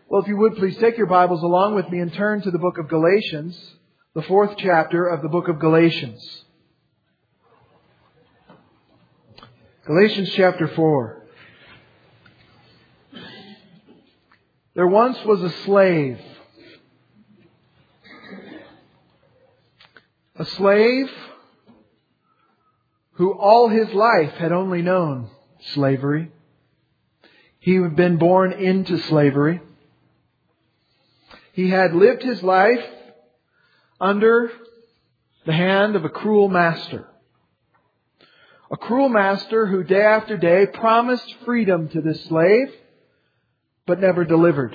Well, if you would please take your Bibles along with me and turn to the book of Galatians, the 4th chapter of the book of Galatians. Galatians chapter 4. There once was a slave. A slave who all his life had only known slavery. He had been born into slavery. He had lived his life under the hand of a cruel master. A cruel master who day after day promised freedom to this slave, but never delivered.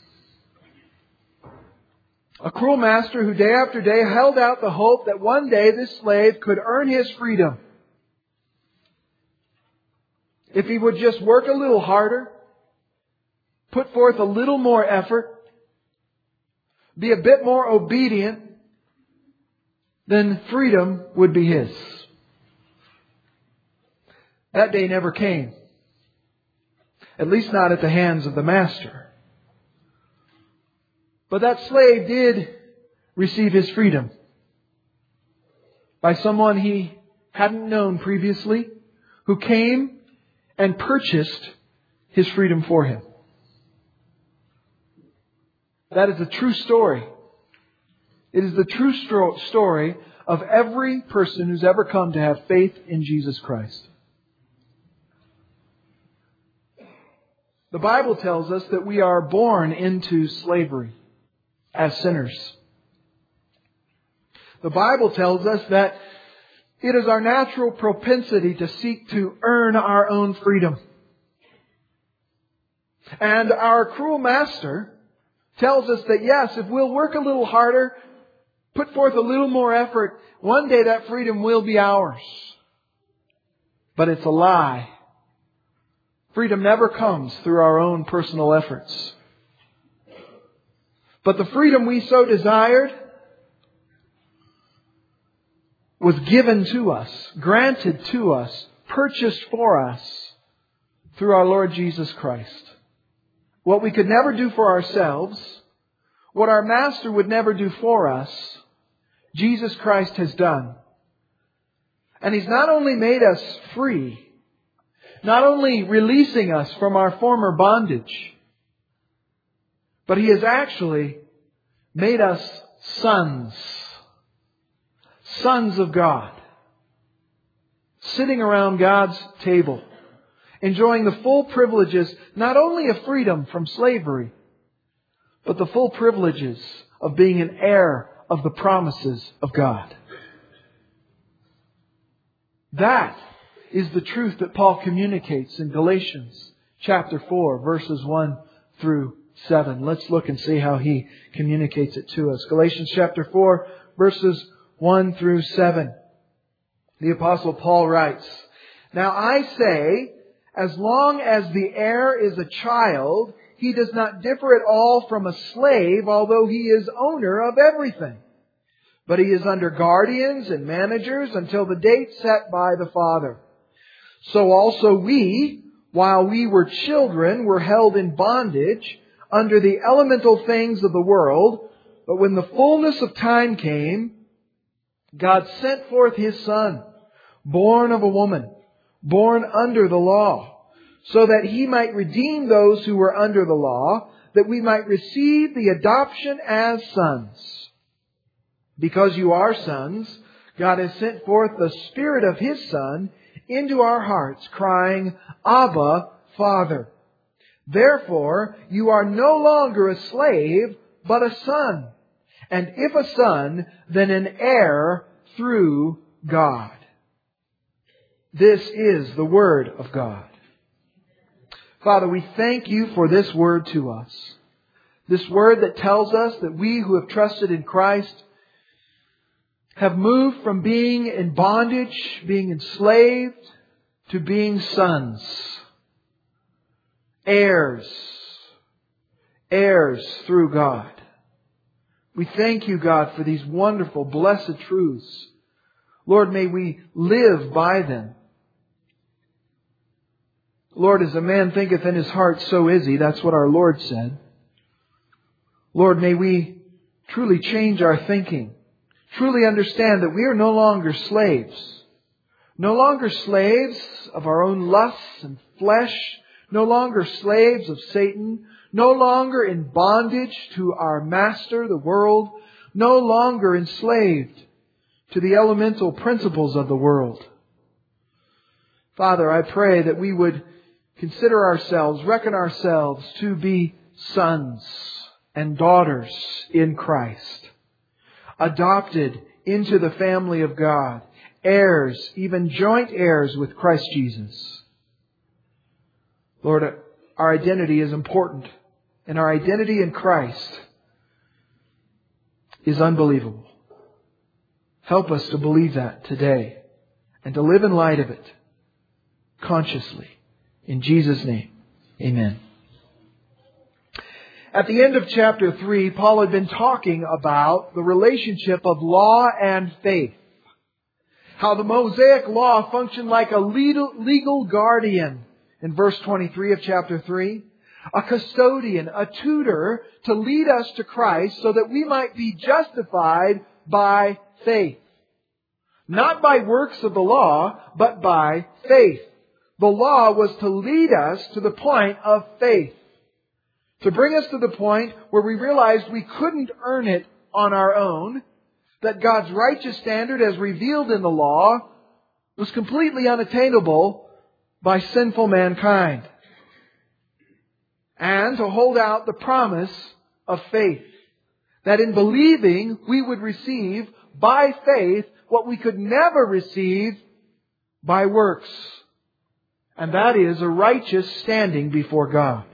A cruel master who day after day held out the hope that one day this slave could earn his freedom. If he would just work a little harder, put forth a little more effort, be a bit more obedient, then freedom would be his. That day never came. At least not at the hands of the master. But that slave did receive his freedom by someone he hadn't known previously, who came and purchased his freedom for him. That is a true story. It is the true story of every person who's ever come to have faith in Jesus Christ. The Bible tells us that we are born into slavery as sinners. The Bible tells us that it is our natural propensity to seek to earn our own freedom. And our cruel master tells us that yes, if we'll work a little harder, put forth a little more effort, one day that freedom will be ours. But it's a lie. Freedom never comes through our own personal efforts. But the freedom we so desired was given to us, granted to us, purchased for us through our Lord Jesus Christ. What we could never do for ourselves, what our Master would never do for us, Jesus Christ has done. And He's not only made us free, not only releasing us from our former bondage, but He has actually made us sons. Sons of God. Sitting around God's table, enjoying the full privileges, not only of freedom from slavery, but the full privileges of being an heir of the promises of God. That is the truth that Paul communicates in Galatians chapter 4, verses 1 through 7. Let's look and see how he communicates it to us. Galatians chapter 4, verses 1 through 7. The Apostle Paul writes, "Now I say, as long as the heir is a child, he does not differ at all from a slave, although he is owner of everything. But he is under guardians and managers until the date set by the Father. So also we, while we were children, were held in bondage under the elemental things of the world. But when the fullness of time came, God sent forth His Son, born of a woman, born under the law, so that He might redeem those who were under the law, that we might receive the adoption as sons. Because you are sons, God has sent forth the Spirit of His Son into our hearts, crying, 'Abba, Father.' Therefore, you are no longer a slave, but a son. And if a son, then an heir through God." This is the Word of God. Father, we thank You for this Word to us. This Word that tells us that we who have trusted in Christ have moved from being in bondage, being enslaved, to being sons. Heirs. Heirs through God. We thank You, God, for these wonderful, blessed truths. Lord, may we live by them. Lord, as a man thinketh in his heart, so is he. That's what our Lord said. Lord, may we truly change our thinking, truly understand that we are no longer slaves. No longer slaves of our own lusts and flesh. No longer slaves of Satan. No longer in bondage to our master, the world. No longer enslaved to the elemental principles of the world. Father, I pray that we would consider ourselves, reckon ourselves to be sons and daughters in Christ, adopted into the family of God, heirs, even joint heirs with Christ Jesus. Lord, our identity is important, and our identity in Christ is unbelievable. Help us to believe that today and to live in light of it consciously. In Jesus' name, amen. At the end of chapter 3, Paul had been talking about the relationship of law and faith. How the Mosaic law functioned like a legal guardian in verse 23 of chapter 3. A custodian, a tutor to lead us to Christ so that we might be justified by faith. Not by works of the law, but by faith. The law was to lead us to the point of faith. To bring us to the point where we realized we couldn't earn it on our own. That God's righteous standard as revealed in the law was completely unattainable by sinful mankind. And to hold out the promise of faith. That in believing we would receive by faith what we could never receive by works. And that is a righteous standing before God.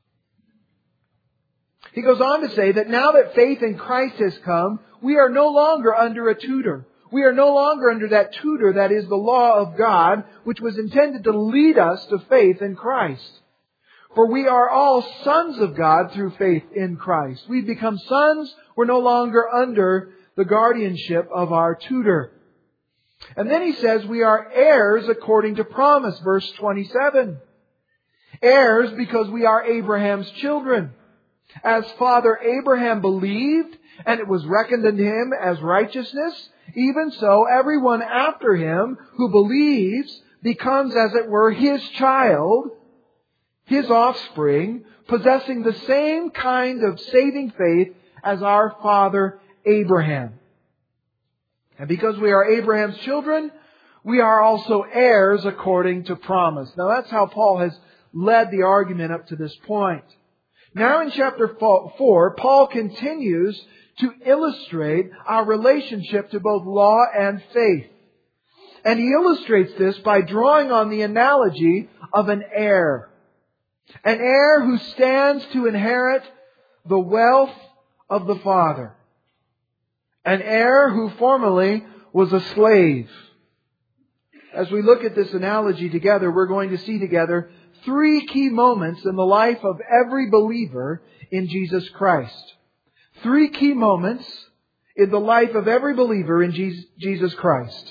He goes on to say that now that faith in Christ has come, we are no longer under a tutor. We are no longer under that tutor that is the law of God, which was intended to lead us to faith in Christ. For we are all sons of God through faith in Christ. We've become sons. We're no longer under the guardianship of our tutor. And then he says we are heirs according to promise, verse 27. Heirs because we are Abraham's children. As Father Abraham believed, and it was reckoned unto him as righteousness, even so everyone after him who believes becomes, as it were, his child, his offspring, possessing the same kind of saving faith as our father Abraham. And because we are Abraham's children, we are also heirs according to promise. Now that's how Paul has led the argument up to this point. Now in chapter 4, Paul continues to illustrate our relationship to both law and faith. And he illustrates this by drawing on the analogy of an heir. An heir who stands to inherit the wealth of the father. An heir who formerly was a slave. As we look at this analogy together, we're going to see together 3 key moments in the life of every believer in Jesus Christ. 3 key moments in the life of every believer in Jesus Christ.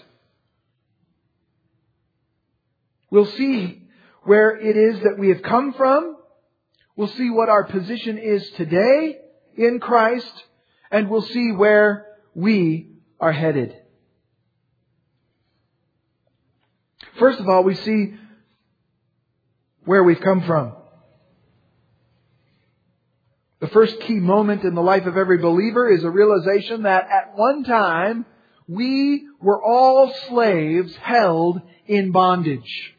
We'll see where it is that we have come from. We'll see what our position is today in Christ. And we'll see where we are headed. First of all, we see where we've come from. The first key moment in the life of every believer is a realization that at one time we were all slaves held in bondage.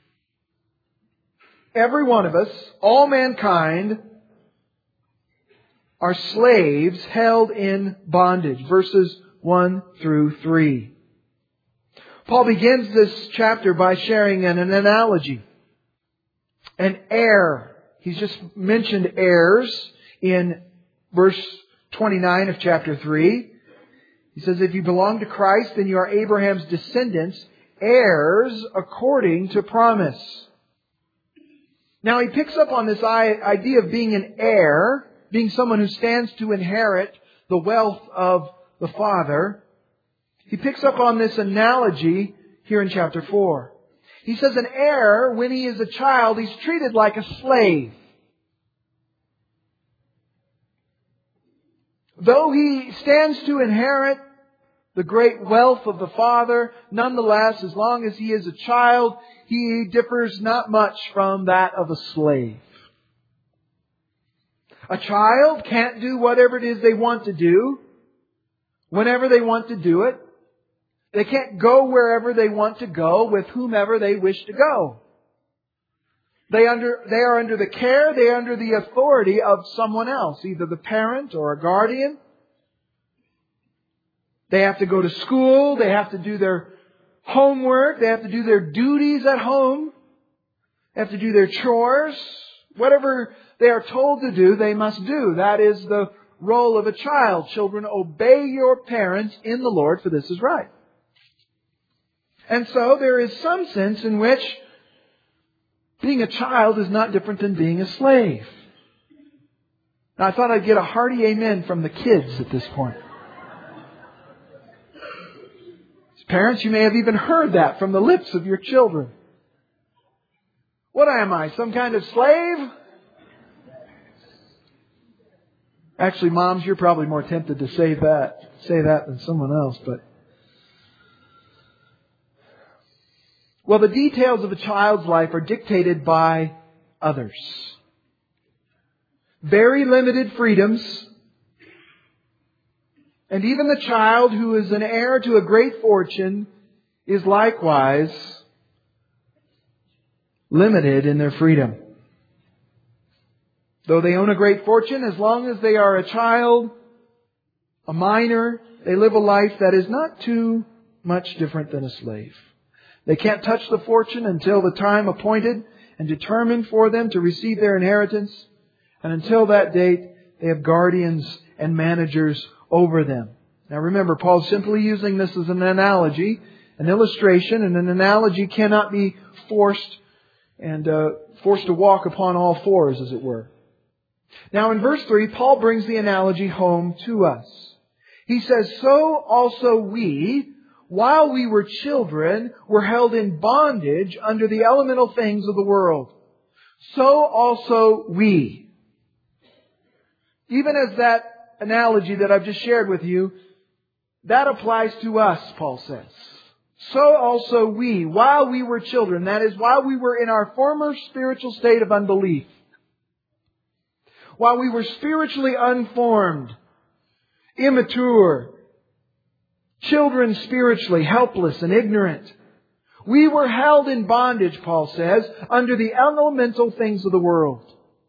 Every one of us, all mankind, are slaves held in bondage. Verses 1 through 3. Paul begins this chapter by sharing an analogy. An heir. He's just mentioned heirs in verse 29 of chapter 3. He says, if you belong to Christ, then you are Abraham's descendants, heirs according to promise. Now he picks up on this idea of being an heir, being someone who stands to inherit the wealth of the Father. He picks up on this analogy here in chapter 4. He says an heir, when he is a child, he's treated like a slave. Though he stands to inherit the great wealth of the Father, nonetheless, as long as he is a child, he differs not much from that of a slave. A child can't do whatever it is they want to do, whenever they want to do it. They can't go wherever they want to go with whomever they wish to go. They are under the care, they are under the authority of someone else, either the parent or a guardian. They have to go to school, they have to do their homework, they have to do their duties at home, they have to do their chores. Whatever they are told to do, they must do. That is the role of a child. Children, obey your parents in the Lord, for this is right. And so there is some sense in which being a child is not different than being a slave. Now, I thought I'd get a hearty amen from the kids at this point. As parents, you may have even heard that from the lips of your children. What am I, some kind of slave? Actually, moms, you're probably more tempted to say that than someone else, but well, the details of a child's life are dictated by others. Very limited freedoms. And even the child who is an heir to a great fortune is likewise limited in their freedom. Though they own a great fortune, as long as they are a child, a minor, they live a life that is not too much different than a slave. They can't touch the fortune until the time appointed and determined for them to receive their inheritance. And until that date, they have guardians and managers over them. Now remember, Paul's simply using this as an analogy, an illustration, and an analogy cannot be forced to walk upon all fours, as it were. Now in verse 3, Paul brings the analogy home to us. He says, "So also we, while we were children, were held in bondage under the elemental things of the world. So also we." Even as that analogy that I've just shared with you, that applies to us, Paul says. So also we, while we were children, that is, while we were in our former spiritual state of unbelief, while we were spiritually unformed, immature, children spiritually, helpless and ignorant, we were held in bondage, Paul says, under the elemental things of the world.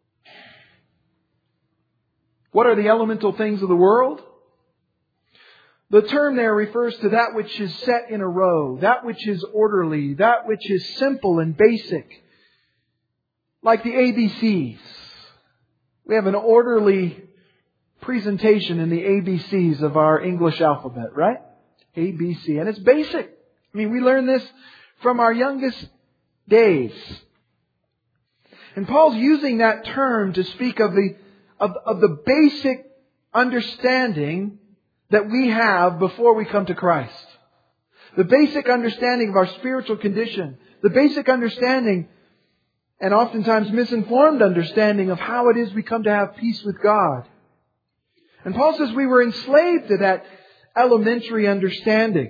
What are the elemental things of the world? The term there refers to that which is set in a row, that which is orderly, that which is simple and basic, like the ABCs. We have an orderly presentation in the ABCs of our English alphabet, right? ABC. And it's basic. I mean, we learn this from our youngest days. And Paul's using that term to speak of the basic understanding that we have before we come to Christ. The basic understanding of our spiritual condition. The basic understanding, and oftentimes misinformed understanding, of how it is we come to have peace with God. And Paul says we were enslaved to that elementary understanding.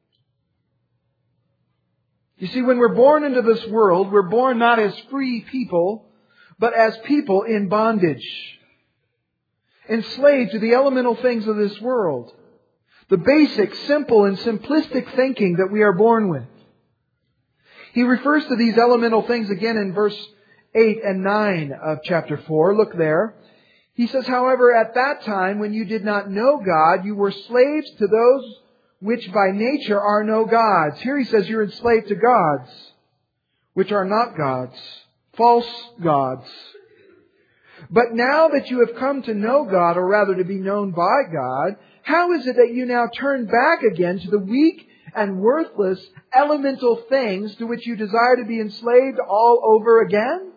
You see, when we're born into this world, we're born not as free people, but as people in bondage. Enslaved to the elemental things of this world. The basic, simple, and simplistic thinking that we are born with. He refers to these elemental things again in verse 8 and 9 of chapter 4. Look there. He says, "However, at that time, when you did not know God, you were slaves to those which by nature are no gods." Here he says you're enslaved to gods, which are not gods, false gods. "But now that you have come to know God, or rather to be known by God, how is it that you now turn back again to the weak and worthless elemental things to which you desire to be enslaved all over again?"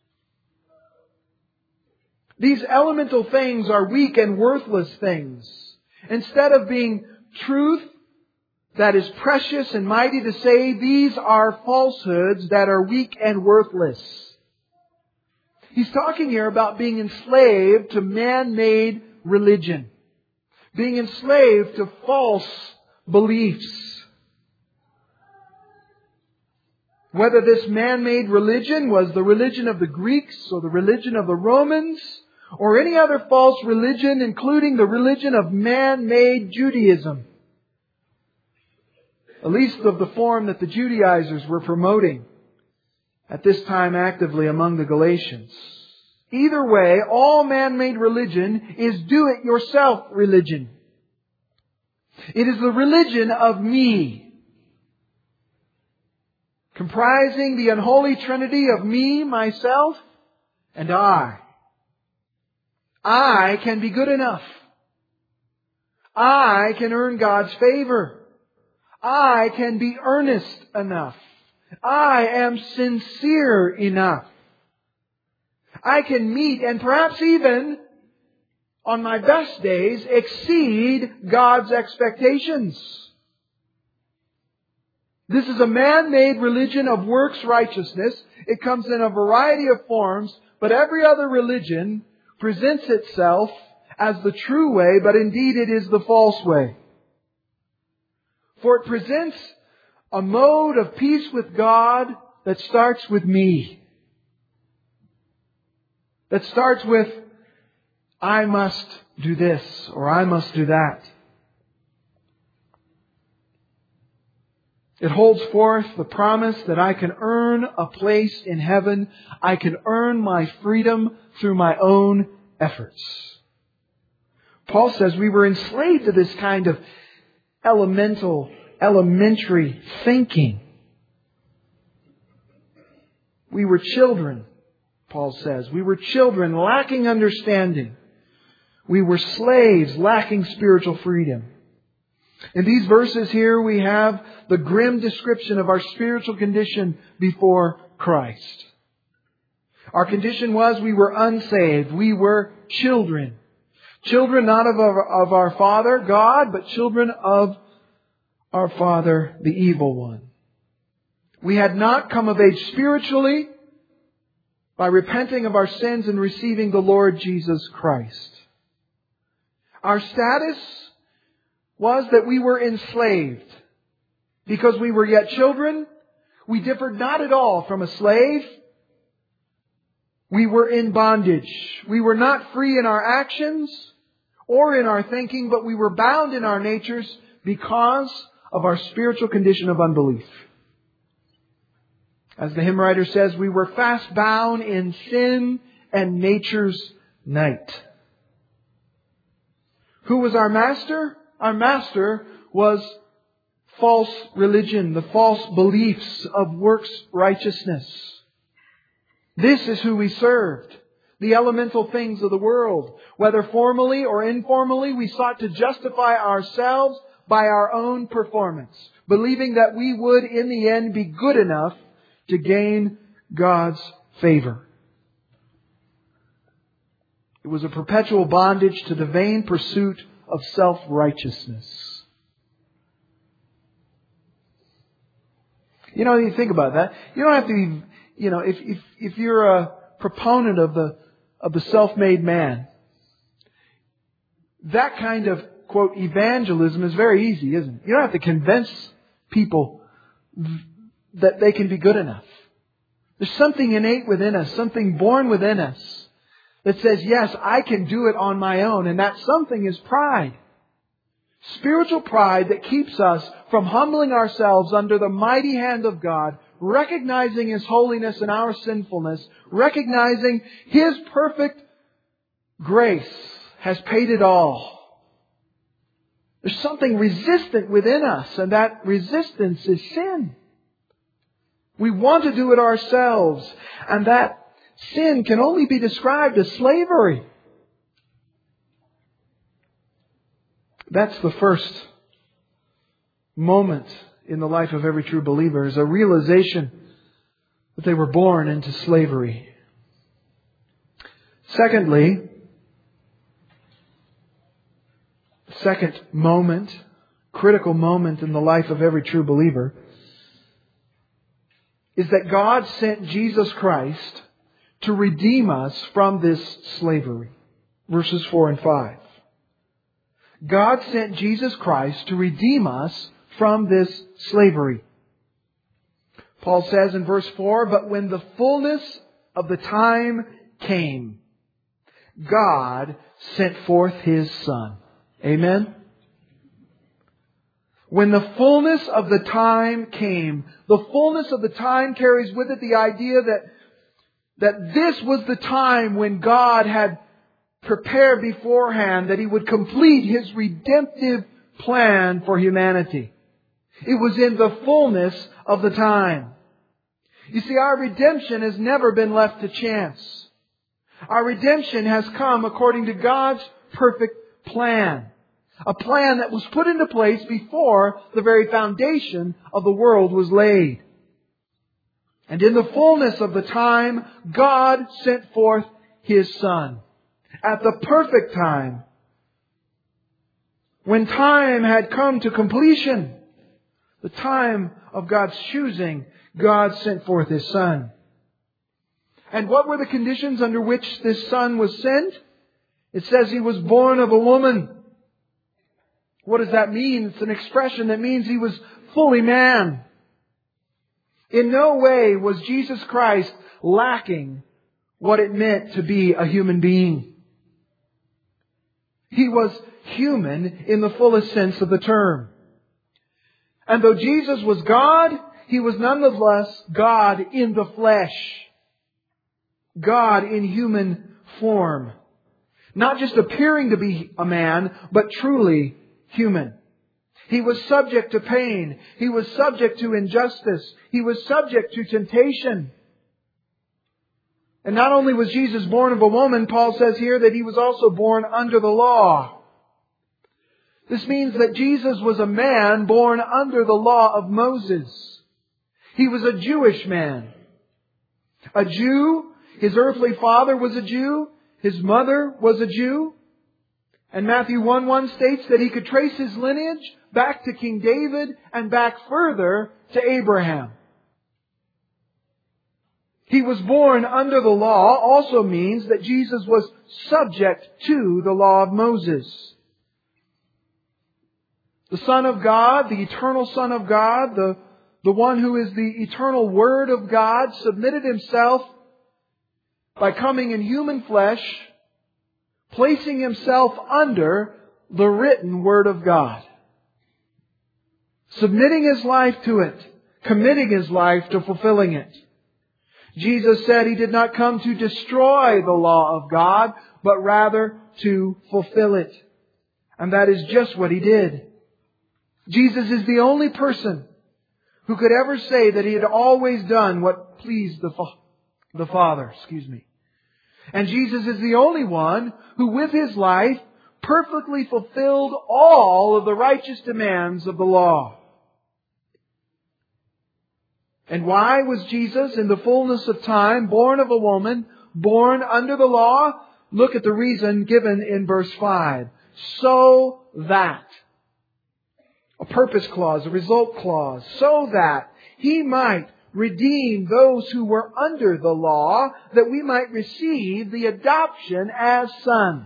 These elemental things are weak and worthless things. Instead of being truth that is precious and mighty to save, these are falsehoods that are weak and worthless. He's talking here about being enslaved to man-made religion. being enslaved to false beliefs. Whether this man-made religion was the religion of the Greeks or the religion of the Romans or any other false religion, including the religion of man-made Judaism, at least of the form that the Judaizers were promoting at this time actively among the Galatians. Either way, all man-made religion is do-it-yourself religion. It is the religion of me, comprising the unholy trinity of me, myself, and I. I can be good enough. I can earn God's favor. I can be earnest enough. I am sincere enough. I can meet and perhaps even, on my best days, exceed God's expectations. This is a man-made religion of works righteousness. It comes in a variety of forms, but every other religion presents itself as the true way, but indeed it is the false way. For it presents a mode of peace with God that starts with me. That starts with, I must do this or I must do that. It holds forth the promise that I can earn a place in heaven. I can earn my freedom through my own efforts. Paul says we were enslaved to this kind of elementary thinking. We were children, Paul says. We were children lacking understanding. We were slaves lacking spiritual freedom. In these verses here we have the grim description of our spiritual condition before Christ. Our condition was we were unsaved. We were children. Children not of our Father, God, but children of our father, the evil one. We had not come of age spiritually by repenting of our sins and receiving the Lord Jesus Christ. Our status was that we were enslaved. Because we were yet children, we differed not at all from a slave. We were in bondage. We were not free in our actions or in our thinking, but we were bound in our natures because of our spiritual condition of unbelief. As the hymn writer says, we were fast bound in sin and nature's night. Who was our master? Our master was false religion, the false beliefs of works righteousness. This is who we served. The elemental things of the world. Whether formally or informally, we sought to justify ourselves by our own performance, believing that we would in the end be good enough to gain God's favor. It was a perpetual bondage to the vain pursuit of self-righteousness. You think about that. You don't have to be, if you're a proponent of the self-made man, that kind of, quote, evangelism is very easy, isn't it? You don't have to convince people that they can be good enough. There's something innate within us, something born within us that says, yes, I can do it on my own. And that something is pride. Spiritual pride that keeps us from humbling ourselves under the mighty hand of God, recognizing His holiness and our sinfulness, recognizing His perfect grace has paid it all. There's something resistant within us, and that resistance is sin. We want to do it ourselves, and that sin can only be described as slavery. That's the first moment in the life of every true believer, is a realization that they were born into slavery. Secondly, second moment, critical moment in the life of every true believer, is that God sent Jesus Christ to redeem us from this slavery. Verses 4 and 5. God sent Jesus Christ to redeem us from this slavery. Paul says in verse 4, "But when the fullness of the time came, God sent forth His Son." Amen? When the fullness of the time came, the fullness of the time carries with it the idea that this was the time when God had prepared beforehand that He would complete His redemptive plan for humanity. It was in the fullness of the time. You see, our redemption has never been left to chance. Our redemption has come according to God's perfect plan. A plan that was put into place before the very foundation of the world was laid. And in the fullness of the time, God sent forth His Son. At the perfect time, when time had come to completion, the time of God's choosing, God sent forth His Son. And what were the conditions under which this Son was sent? It says He was born of a woman. What does that mean? It's an expression that means He was fully man. In no way was Jesus Christ lacking what it meant to be a human being. He was human in the fullest sense of the term. And though Jesus was God, He was nonetheless God in the flesh. God in human form. Not just appearing to be a man, but truly human. He was subject to pain. He was subject to injustice. He was subject to temptation. And not only was Jesus born of a woman, Paul says here that He was also born under the law. This means that Jesus was a man born under the law of Moses. He was a Jewish man. A Jew. His earthly father was a Jew. His mother was a Jew. And Matthew 1:1 states that he could trace his lineage back to King David and back further to Abraham. He was born under the law also means that Jesus was subject to the law of Moses. The Son of God, the eternal Son of God, the one who is the eternal Word of God, submitted Himself by coming in human flesh, placing Himself under the written Word of God. Submitting His life to it, committing His life to fulfilling it. Jesus said He did not come to destroy the law of God, but rather to fulfill it. And that is just what He did. Jesus is the only person who could ever say that He had always done what pleased the Father. And Jesus is the only one who with His life perfectly fulfilled all of the righteous demands of the law. And why was Jesus in the fullness of time born of a woman, born under the law? Look at the reason given in verse 5. So that. A purpose clause, a result clause. So that He might redeem those who were under the law, that we might receive the adoption as sons.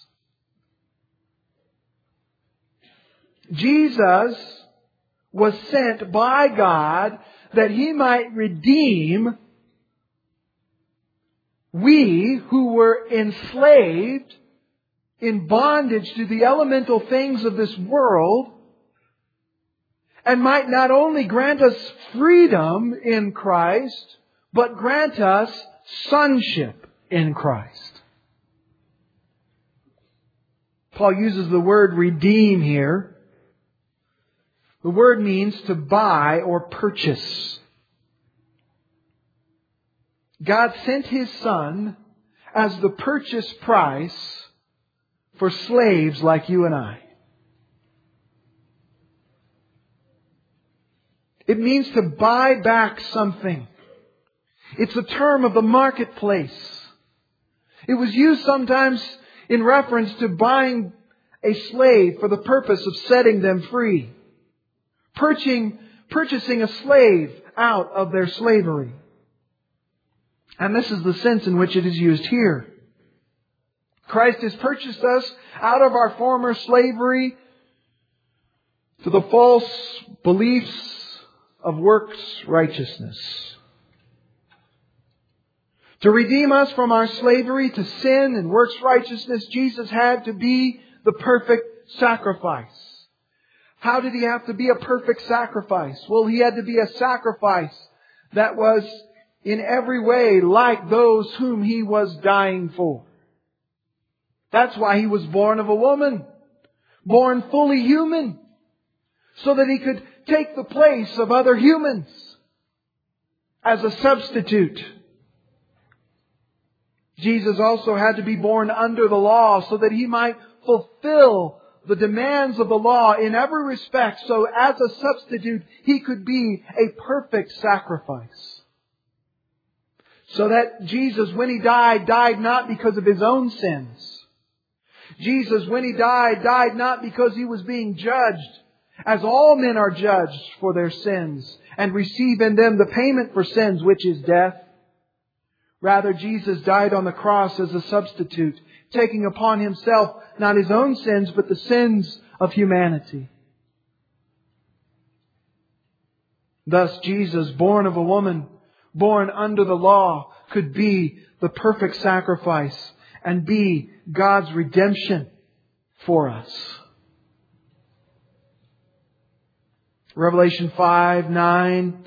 Jesus was sent by God that He might redeem we who were enslaved in bondage to the elemental things of this world, and might not only grant us freedom in Christ, but grant us sonship in Christ. Paul uses the word redeem here. The word means to buy or purchase. God sent His Son as the purchase price for slaves like you and I. It means to buy back something. It's a term of the marketplace. It was used sometimes in reference to buying a slave for the purpose of setting them free. Purchasing a slave out of their slavery. And this is the sense in which it is used here. Christ has purchased us out of our former slavery to the false beliefs of works righteousness. To redeem us from our slavery to sin and works righteousness, Jesus had to be the perfect sacrifice. How did He have to be a perfect sacrifice? Well, He had to be a sacrifice that was in every way like those whom He was dying for. That's why He was born of a woman, born fully human, so that He could take the place of other humans as a substitute. Jesus also had to be born under the law so that He might fulfill the demands of the law in every respect. So as a substitute, He could be a perfect sacrifice. So that Jesus, when He died, died not because of His own sins. Jesus, when He died, died not because He was being judged, as all men are judged for their sins, and receive in them the payment for sins, which is death. Rather, Jesus died on the cross as a substitute, taking upon Himself not His own sins, but the sins of humanity. Thus, Jesus, born of a woman, born under the law, could be the perfect sacrifice and be God's redemption for us. Revelation 5:9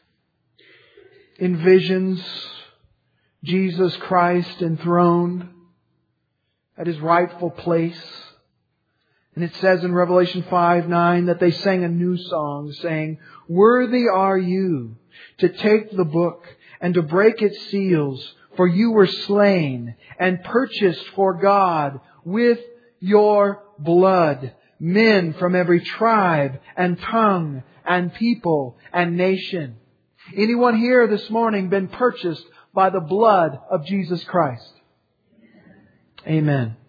envisions Jesus Christ enthroned at His rightful place. And it says in Revelation 5:9 that they sang a new song saying, "Worthy are You to take the book and to break its seals, for You were slain and purchased for God with Your blood men from every tribe and tongue and people and nation." Anyone here this morning been purchased by the blood of Jesus Christ? Amen.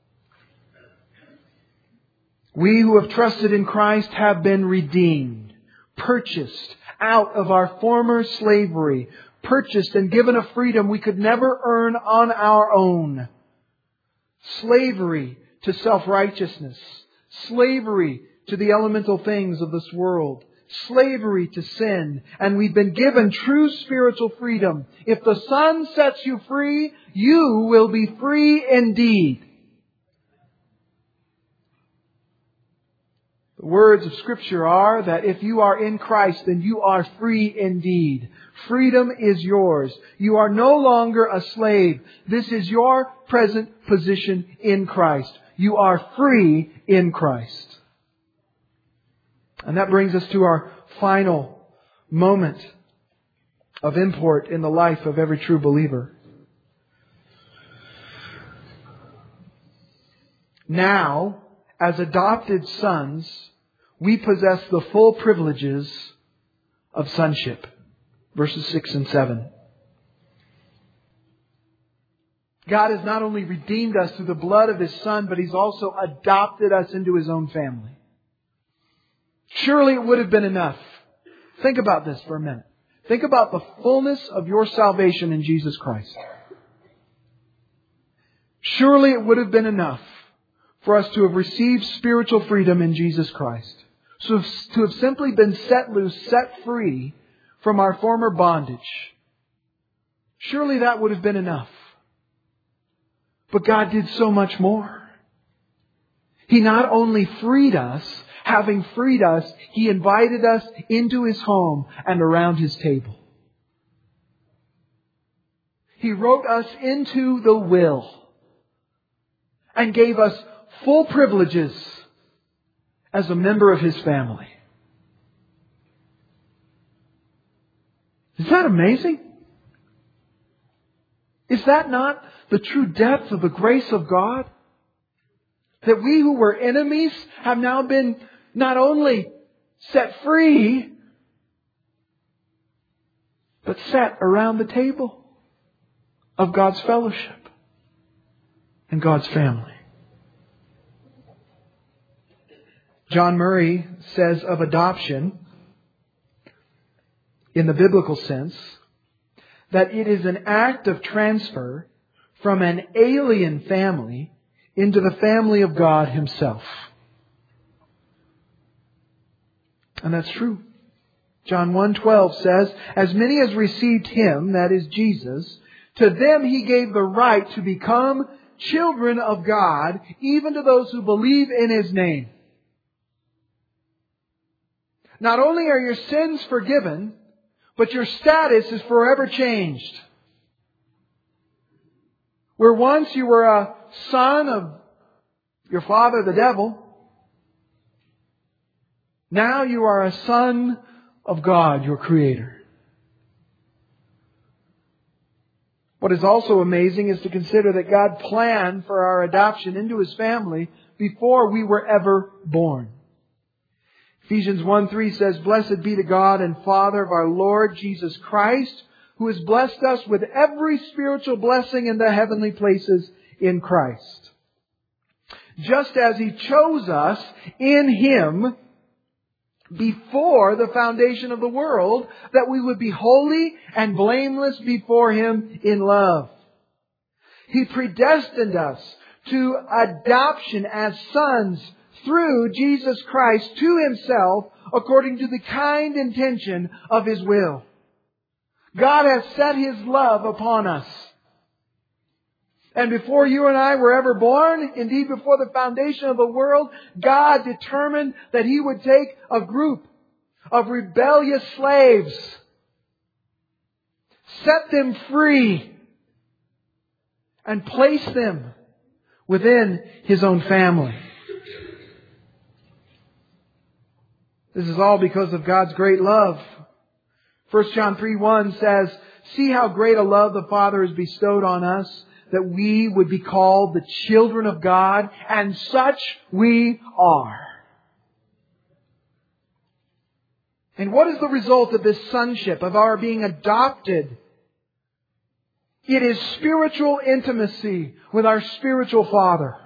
We who have trusted in Christ have been redeemed, purchased out of our former slavery, purchased and given a freedom we could never earn on our own. Slavery to self-righteousness, slavery to the elemental things of this world, slavery to sin, and we've been given true spiritual freedom. If the Son sets you free, you will be free indeed. The words of Scripture are that if you are in Christ, then you are free indeed. Freedom is yours. You are no longer a slave. This is your present position in Christ. You are free in Christ. And that brings us to our final moment of import in the life of every true believer. Now, as adopted sons, we possess the full privileges of sonship. Verses 6 and 7. God has not only redeemed us through the blood of His Son, but He's also adopted us into His own family. Surely it would have been enough. Think about this for a minute. Think about the fullness of your salvation in Jesus Christ. Surely it would have been enough for us to have received spiritual freedom in Jesus Christ. So to have simply been set loose, set free from our former bondage. Surely that would have been enough. But God did so much more. He not only freed us, having freed us, He invited us into His home and around His table. He wrote us into the will and gave us full privileges as a member of His family. Is that amazing? Is that not the true depth of the grace of God? That we who were enemies have now been not only set free, but set around the table of God's fellowship and God's family. John Murray says of adoption, in the biblical sense, that it is an act of transfer from an alien family into the family of God Himself. And that's true. John 1:12 says, "As many as received Him," that is Jesus, "to them He gave the right to become children of God, even to those who believe in His name." Not only are your sins forgiven, but your status is forever changed. Where once you were a son of your father, the devil, now you are a son of God, your Creator. What is also amazing is to consider that God planned for our adoption into His family before we were ever born. Ephesians 1:3 says, "Blessed be the God and Father of our Lord Jesus Christ, who has blessed us with every spiritual blessing in the heavenly places in Christ. Just as He chose us in Him before the foundation of the world, that we would be holy and blameless before Him in love. He predestined us to adoption as sons through Jesus Christ to Himself, according to the kind intention of His will." God has set His love upon us. And before you and I were ever born, indeed before the foundation of the world, God determined that He would take a group of rebellious slaves, set them free, and place them within His own family. This is all because of God's great love. 1 John 3:1 says, "See how great a love the Father has bestowed on us, that we would be called the children of God, and such we are." And what is the result of this sonship, of our being adopted? It is spiritual intimacy with our spiritual Father.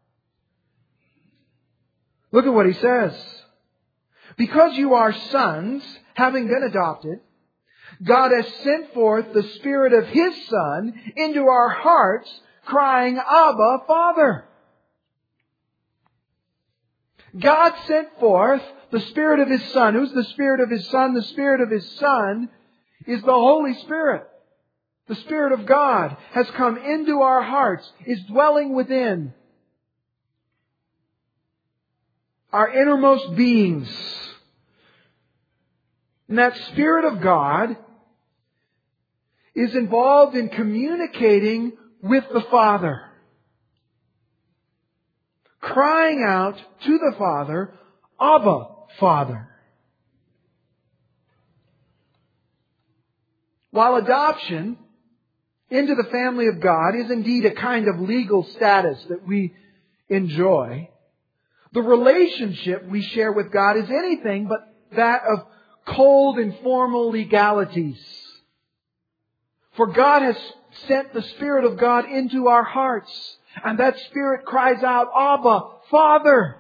Look at what He says. "Because you are sons, having been adopted, God has sent forth the Spirit of His Son into our hearts, crying, 'Abba, Father.'" God sent forth the Spirit of His Son. Who's the Spirit of His Son? The Spirit of His Son is the Holy Spirit. The Spirit of God has come into our hearts, is dwelling within our innermost beings. And that Spirit of God is involved in communicating with the Father, crying out to the Father, "Abba, Father." While adoption into the family of God is indeed a kind of legal status that we enjoy, the relationship we share with God is anything but that of cold and formal legalities. For God has sent the Spirit of God into our hearts, and that Spirit cries out, "Abba, Father."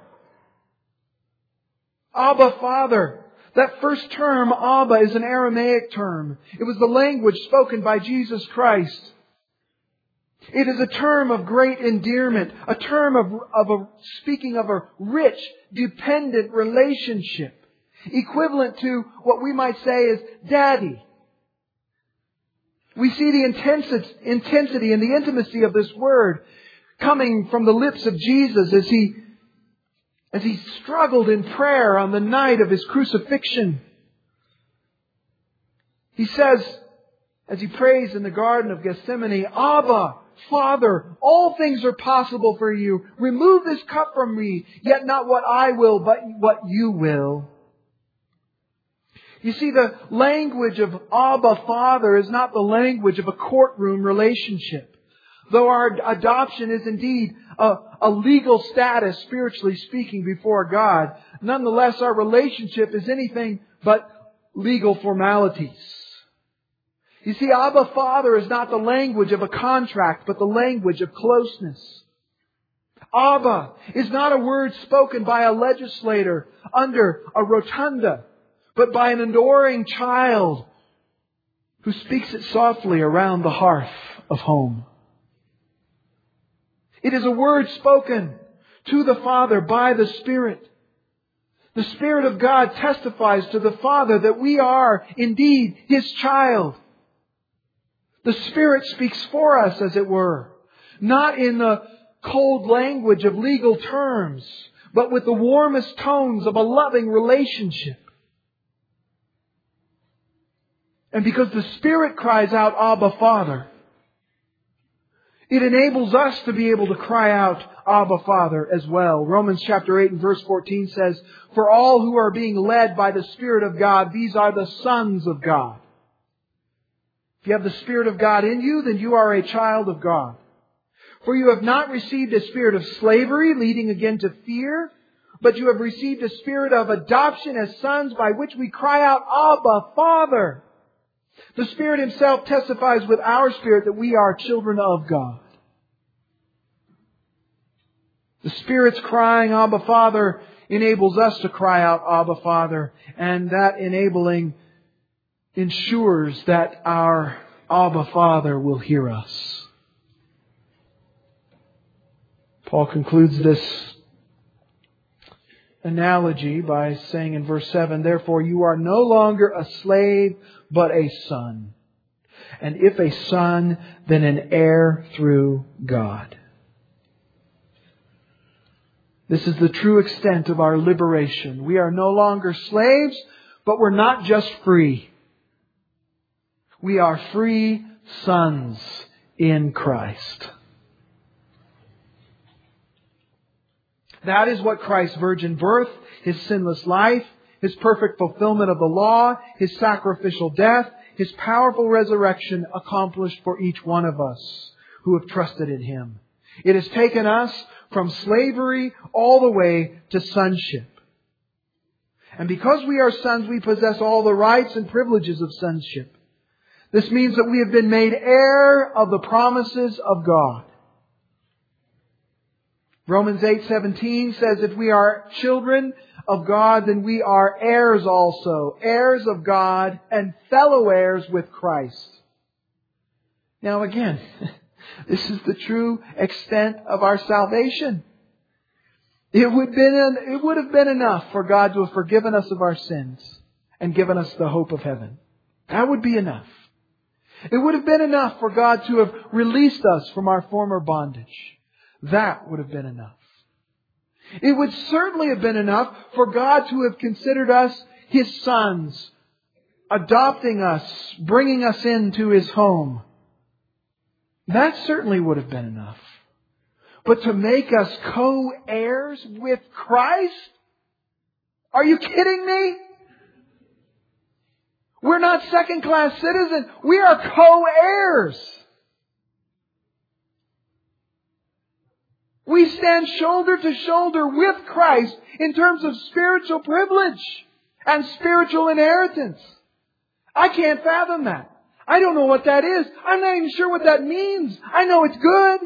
Abba, Father. That first term, Abba, is an Aramaic term. It was the language spoken by Jesus Christ. It is a term of great endearment, a term speaking of a rich, dependent relationship, equivalent to what we might say is daddy. We see the intensity and the intimacy of this word coming from the lips of Jesus as He struggled in prayer on the night of His crucifixion. He says, as He prays in the Garden of Gethsemane, "Abba, Father, all things are possible for You. Remove this cup from me, yet not what I will, but what You will." You see, the language of Abba, Father is not the language of a courtroom relationship. Though our adoption is indeed a legal status, spiritually speaking, before God, nonetheless our relationship is anything but legal formalities. You see, Abba, Father is not the language of a contract, but the language of closeness. Abba is not a word spoken by a legislator under a rotunda, but by an adoring child who speaks it softly around the hearth of home. It is a word spoken to the Father by the Spirit. The Spirit of God testifies to the Father that we are indeed His child. The Spirit speaks for us, as it were, not in the cold language of legal terms, but with the warmest tones of a loving relationship. And because the Spirit cries out, Abba, Father, it enables us to be able to cry out, Abba, Father, as well. Romans chapter 8 and verse 14 says, "For all who are being led by the Spirit of God, these are the sons of God." If you have the Spirit of God in you, then you are a child of God. "For you have not received a spirit of slavery, leading again to fear, but you have received a spirit of adoption as sons, by which we cry out, Abba, Father." The Spirit Himself testifies with our spirit that we are children of God. The Spirit's crying, Abba, Father, enables us to cry out, Abba, Father, and that enabling ensures that our Abba, Father will hear us. Paul concludes this analogy by saying in verse 7, "Therefore you are no longer a slave, but a son. And if a son, then an heir through God." This is the true extent of our liberation. We are no longer slaves, but we're not just free. We are free sons in Christ. That is what Christ's virgin birth, His sinless life, His perfect fulfillment of the law, His sacrificial death, His powerful resurrection accomplished for each one of us who have trusted in Him. It has taken us from slavery all the way to sonship. And because we are sons, we possess all the rights and privileges of sonship. This means that we have been made heir of the promises of God. Romans 8:17 says, "If we are children of God, then we are heirs also, heirs of God and fellow heirs with Christ." Now again, this is the true extent of our salvation. It would have been enough for God to have forgiven us of our sins and given us the hope of heaven. That would be enough. It would have been enough for God to have released us from our former bondage. That would have been enough. It would certainly have been enough for God to have considered us His sons, adopting us, bringing us into His home. That certainly would have been enough. But to make us co-heirs with Christ? Are you kidding me? We're not second-class citizens. We are co-heirs. We stand shoulder to shoulder with Christ in terms of spiritual privilege and spiritual inheritance. I can't fathom that. I don't know what that is. I'm not even sure what that means. I know it's good.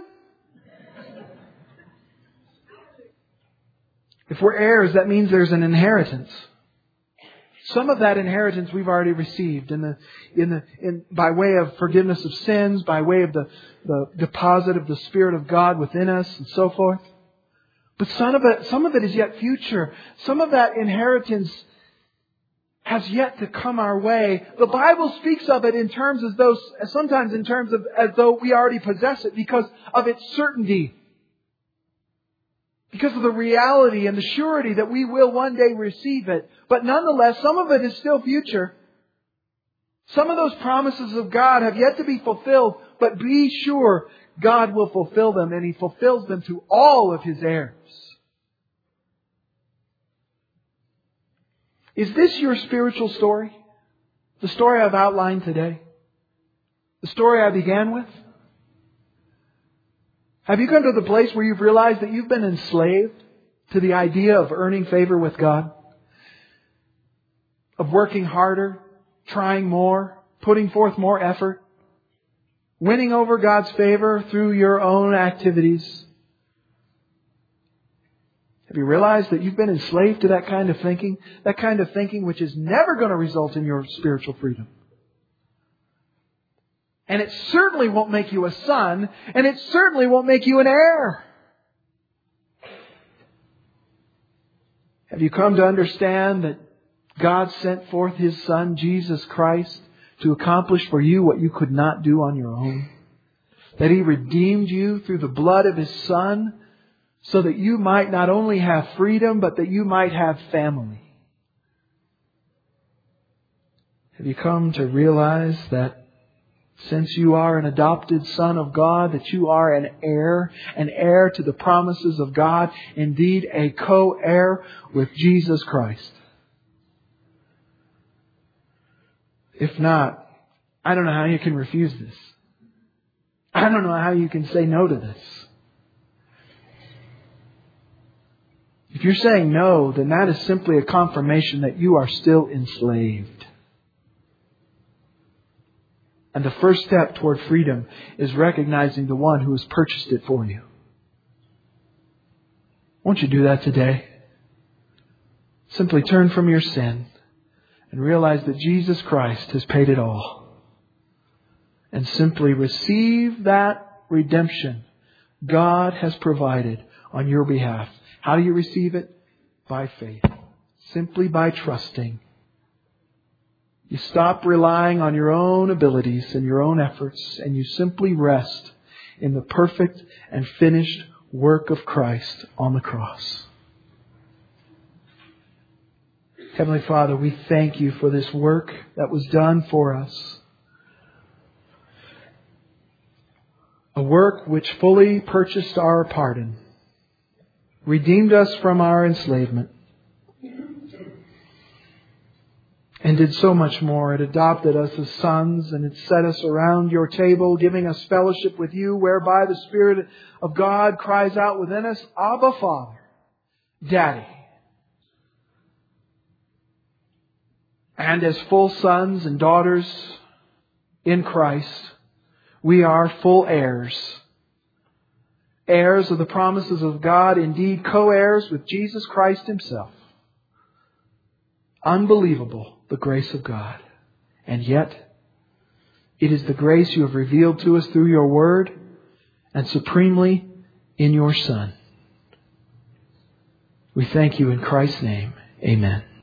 If we're heirs, that means there's an inheritance. Some of that inheritance we've already received by way of forgiveness of sins, by way of the deposit of the Spirit of God within us, and so forth. But some of it is yet future. Some of that inheritance has yet to come our way. The Bible speaks of it sometimes in terms of as though we already possess it because of its certainty. Because of the reality and the surety that we will one day receive it. But nonetheless, some of it is still future. Some of those promises of God have yet to be fulfilled, but be sure God will fulfill them, and He fulfills them to all of His heirs. Is this your spiritual story? The story I've outlined today? The story I began with? Have you come to the place where you've realized that you've been enslaved to the idea of earning favor with God? Of working harder, trying more, putting forth more effort, winning over God's favor through your own activities? Have you realized that you've been enslaved to that kind of thinking? That kind of thinking which is never going to result in your spiritual freedom. And it certainly won't make you a son. And it certainly won't make you an heir. Have you come to understand that God sent forth His Son, Jesus Christ, to accomplish for you what you could not do on your own? That He redeemed you through the blood of His Son so that you might not only have freedom, but that you might have family. Have you come to realize that since you are an adopted son of God, that you are an heir to the promises of God, indeed a co-heir with Jesus Christ? If not, I don't know how you can refuse this. I don't know how you can say no to this. If you're saying no, then that is simply a confirmation that you are still enslaved. And the first step toward freedom is recognizing the one who has purchased it for you. Won't you do that today? Simply turn from your sin and realize that Jesus Christ has paid it all. And simply receive that redemption God has provided on your behalf. How do you receive it? By faith. Simply by trusting. You stop relying on your own abilities and your own efforts, and you simply rest in the perfect and finished work of Christ on the cross. Heavenly Father, we thank You for this work that was done for us. A work which fully purchased our pardon, redeemed us from our enslavement, and did so much more. It adopted us as sons, and it set us around Your table, giving us fellowship with You, whereby the Spirit of God cries out within us, Abba, Father, Daddy. And as full sons and daughters in Christ, we are full heirs. Heirs of the promises of God, indeed co-heirs with Jesus Christ Himself. Unbelievable, the grace of God. And yet, it is the grace You have revealed to us through Your Word and supremely in Your Son. We thank You in Christ's name. Amen.